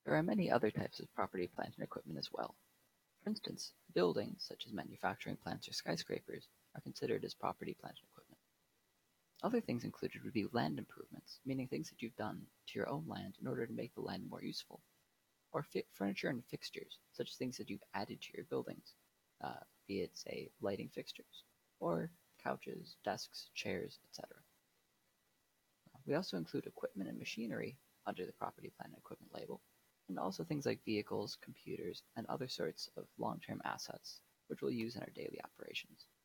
There are many other types of property, plant, and equipment as well. For instance, buildings, such as manufacturing plants or skyscrapers, are considered as property, plant, and equipment. Other things included would be land improvements, meaning things that you've done to your own land in order to make the land more useful, or furniture and fixtures, such as things that you've added to your buildings, be it, say, lighting fixtures, or couches, desks, chairs, etc. We also include equipment and machinery under the property, plant, and equipment label, and also things like vehicles, computers, and other sorts of long-term assets which we'll use in our daily operations.